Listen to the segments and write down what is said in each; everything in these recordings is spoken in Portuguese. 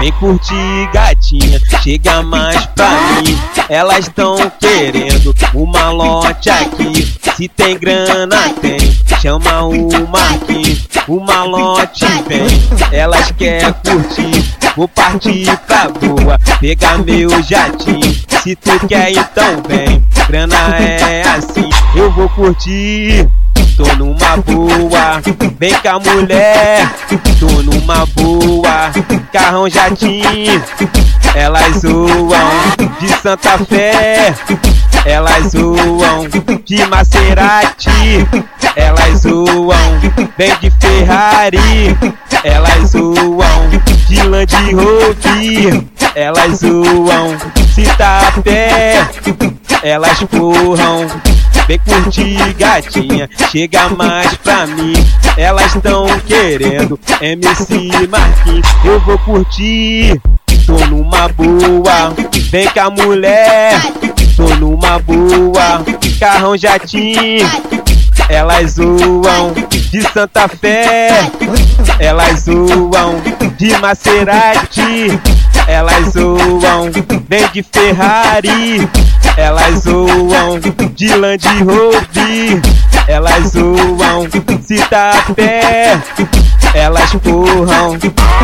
Vem curtir, gatinha, chega mais pra mim. Elas tão querendo o malote aqui. Se tem grana, tem, chama o Marquinhos. O malote vem, elas quer curtir. Vou partir pra boa, pegar meu jatinho. Se tu quer então vem, grana é assim. Eu vou curtir, tô numa boa. Vem cá mulher, tô numa boa. Carrão jatinho, elas zoam. De Santa Fé, elas zoam. De Maserati, elas zoam. Vem de Ferrari, elas zoam. De Land Rover, elas zoam. Se tá a pé, elas corram. Vem curtir, gatinha, chega mais pra mim. Elas tão querendo MC Marquinhos. Eu vou curtir, tô numa boa. Vem cá mulher, tô numa boa. Carrão jatinho, elas zoam. De Santa Fé, elas zoam. De Maserati, elas zoam. Vem de Ferrari, elas zoam. De Land Rover, elas zoam. Se tá a pé, elas corram.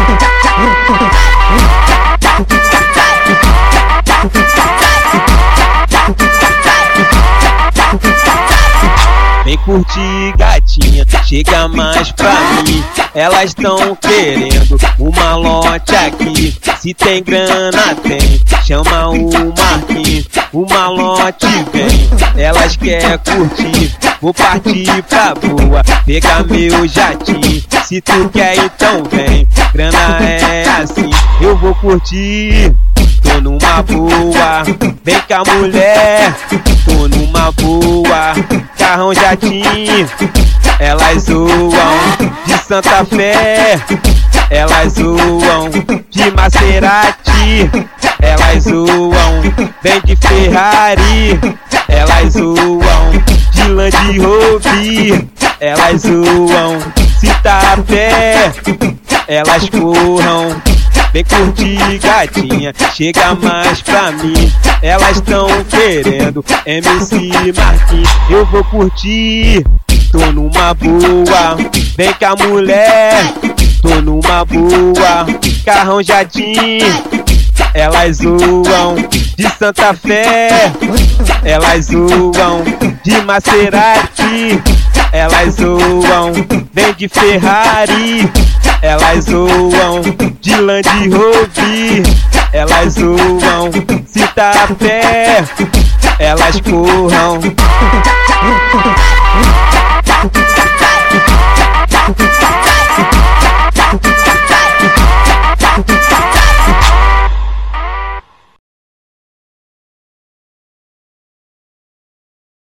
Vem curtir, gatinha, chega mais pra mim. Elas tão querendo o malote aqui. Se tem grana, tem, chama o Marquinhos. O malote vem, elas quer curtir. Vou partir pra boa, pegar meu jatinho. Se tu quer então vem, grana é assim. Eu vou curtir, tô numa boa. Vem cá mulher, tô numa boa. Carrão jatinho, elas zoam. De Santa Fé, elas zoam. De Maserati, elas zoam. Vem de Ferrari, elas zoam. De Land Rover, elas zoam. Se tá a pé, elas corram. Vem curtir, gatinha, chega mais pra mim. Elas tão querendo MC Marquinhos. Eu vou curtir, tô numa boa. Vem cá mulher, tô numa boa. Carrão jatinho, elas zoam. De Santa Fé, elas zoam. De Maserati, elas zoam. Vem de Ferrari, elas zoam. De Land Rover, elas zoam. Se tá a pé, elas corram.